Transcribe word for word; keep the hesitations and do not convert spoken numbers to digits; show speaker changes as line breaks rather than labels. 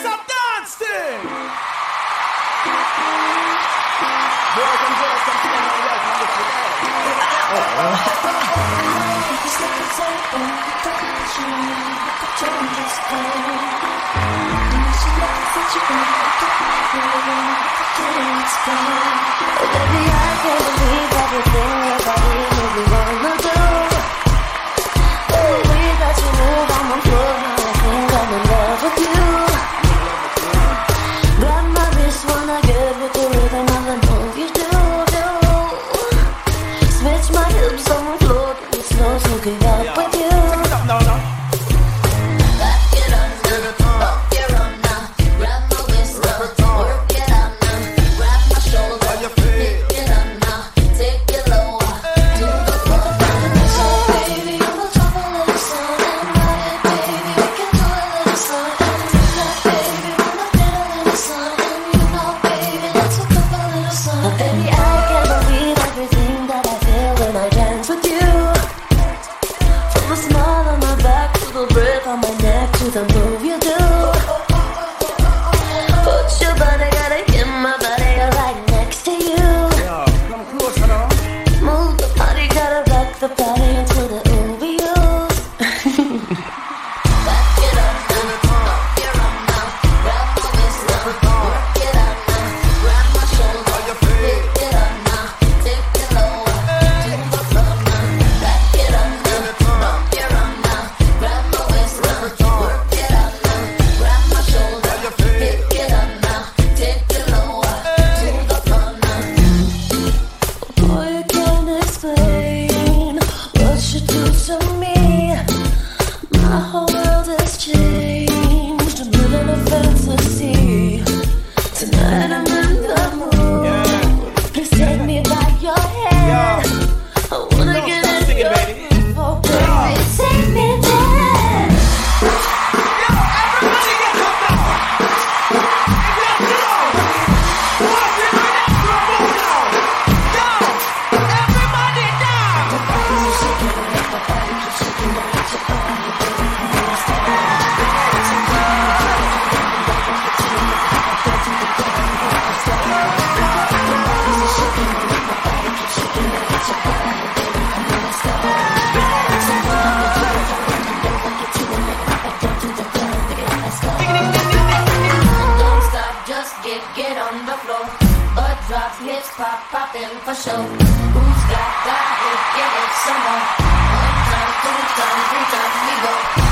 some dancing. Boys and girls, come together and welcome to
Baby, I can't believe everything your body made me wanna do. The way that you move on the floor, now I think I'm in love with you. Grab my wrist, wanna get with the rhythm of the move you do, do. Switch my hips on the floor, do it slow, so give up with you.
No, no.
Back it up now, up your own now. Grab my wrist now, work it out now. Grab my shoulder, pick it up now. Take it lower, to the floor now. So baby, we'll drop a little slow and ride it, baby. We can do a little slow and do that, baby. Wanna get a little slow and you know, baby, let's hook up a little slow. Baby, I can't believe everything that I feel when I dance with you. From the smile on my back to the breath on my neck to the move you do. Put your body, gotta get my body right next to you.
Yeah, come closer now.
Move the body, gotta rock the body until the ooh we use. Back it up now, up your own now. Grab my wrist now, work it out now. Grab my shoulder, pick it up now. Take it lower, to the floor now. Back it up now, up your own now. Grab my wrist now, work it out now. Grab my shoulder, pick it up now. Take it lower, to the floor now. Boy, you can't explain what you do to me. My whole world has changed. I'm living a fantasy. Tonight I'm in the mood. Please take me by your hand. I wanna
Don't
get
stop
in
singing,
your
baby.
groove, oh baby. Take me there.
Yo, everybody get up now. If you know, what we do next, we'll move now. Yo, everybody down.
Don't stop, just get, get on the floor. Butt drops, hips pop, poppin' for show. Who's got that hit? Give it some more. One time, two times, three times, we go.